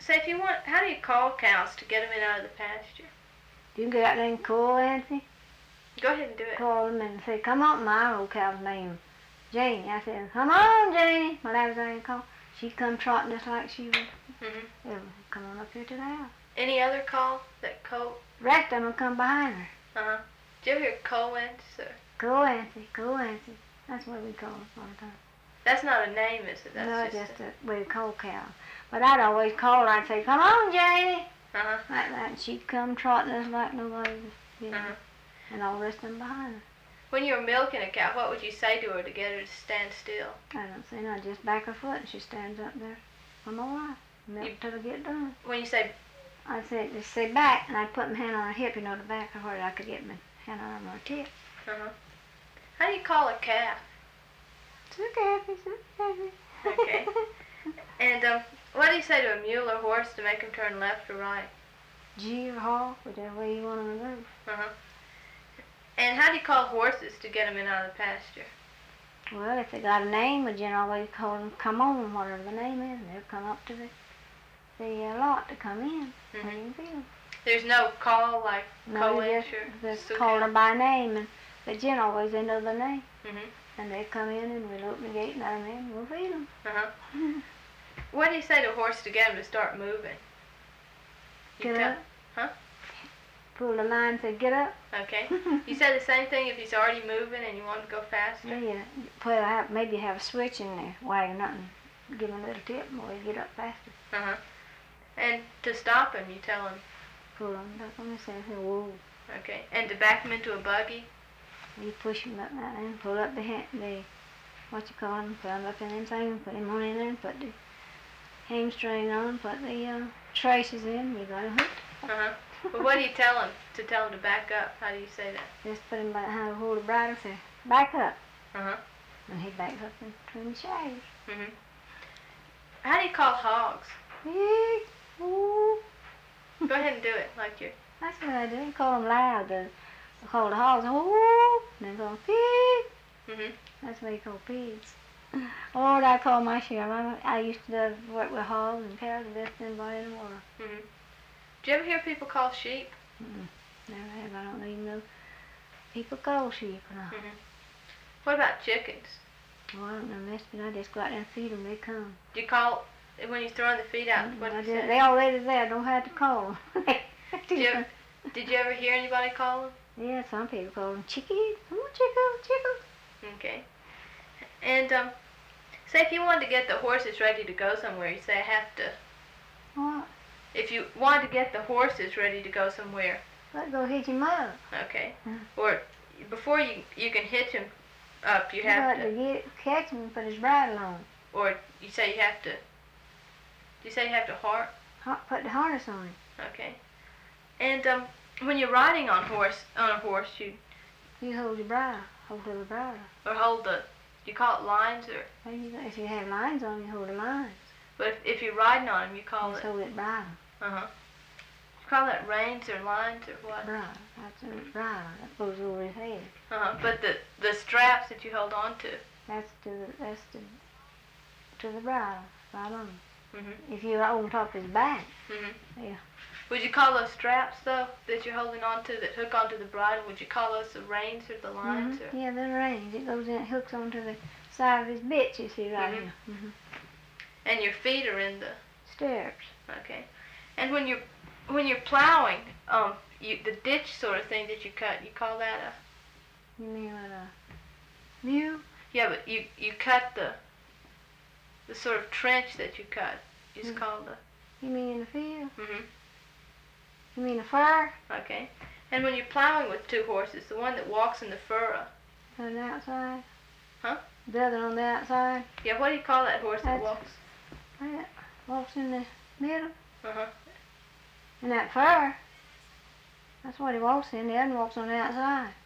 Say, if you want, how do you call cows to get them in out of the pasture? You can get out there and call, Anthony. Go ahead and do it. Call them and say, come on. My old cow's name Janie. I said, come on, Janie. My dad was there and called. She'd come trotting just like she would. Come on up here to the house. Any other call that Cole? Rest of them would come behind her. Did you ever hear Cole answer? Go, Auntie. Go, Auntie. That's what we call her all the time. That's not a name, is it? That's no, just a way to call cow. But I'd always call her. I'd say, come on, Janie. Like that. And she'd come trotting us like nobody was business. And all the rest of them behind her. When you were milking a cow, what would you say to her to get her to stand still? I don't say no. Just back her foot and she stands up there. I'm all right. Milk till I get done. When you say... I'd say, just say back, and I'd put my hand on her hip, the back of her, I could get my hand on her tip. How do you call a calf? It's a calf, it's a calf. Okay. And what do you say to a mule or horse to make them turn left or right? G or haw, whichever way you want them to move. And how do you call horses to get them in out of the pasture? Well, if they got a name, we generally call them come on, whatever the name is, and they'll come up to the lot to come in. When you feed them. There's no call like no, just call them by name, and they generally they know the name. And they come in, and we'll open the gate and let them in, and we'll feed them. What do you say to a horse to get them to start moving? Get up. Pull the line and say, get up. Okay. You said the same thing if he's already moving and you want him to go faster? Yeah. Maybe have a switch in there, wagon up and give him a little tip, and we'll get up faster. And to stop him, you tell him? Pull him up on the side and say, whoa. Okay. And to back him into a buggy? You push him up that and pull up the what you call him, put him up in them things, put him on in there, and put the hamstring on, put the traces in, we got him hooked. Well, what do you tell him to back up? How do you say that? Just put him by how to hold the bridle, say, back up. And he backs up and between the shoulders. How do you call hogs? Ooh. Go ahead and do it like you're... That's what I do. Call them loud. I call the hogs, ooh, and then call pig. That's what you call pigs. Or I call my share. I used to work with hogs and cows and left them by in the water. Do you ever hear people call sheep? Never have. I don't even know people call sheep or not. What about chickens? Well, I don't know, but I just go out there and feed them. They come. Do you call when you're throwing the feed out? What do you say? They already there. I don't have to call them. Did you ever hear anybody call them? Yeah, some people call them chickies. Come on, chickles. Okay. And say if you wanted to get the horses ready to go somewhere, you say I have to. What? If you wanted to get the horses ready to go somewhere. Let's go hitch him up. Okay. Or before you can hitch him up, you have to catch him and put his bridle on. Or you say you have to. You say you have to put the harness on him. Okay. And when you're riding on a horse, you hold your bridle, hold the bridle. Or hold the. Do you call it lines or? Well, if you have lines on, you hold the lines. But if you're riding on them, you call it. Hold it bridle. You call that reins or lines or what? Bridle. That's a bridle. That goes over his head. But the straps that you hold on to. That's to the bridle, right on. If you're on top of his back. Yeah. Would you call those straps though that you're holding on to that hook onto the bridle? Would you call those the reins or the lines? Or? Yeah, the reins. It goes in. It hooks onto the side of his bit. You see right here. And your feet are in the stirrups. Okay. And when you're plowing, the ditch sort of thing that you cut, you call that a? You mean what a mule? Yeah, but you cut the sort of trench that you cut. It's called the. You mean in the field? You mean a furrow? Okay. And when you're plowing with two horses, the one that walks in the furrow. On the outside? Huh? The other on the outside? Yeah, what do you call that horse that walks? That walks in the middle. Uh-huh. And that fur, that's what he walks in. The other one walks on the outside.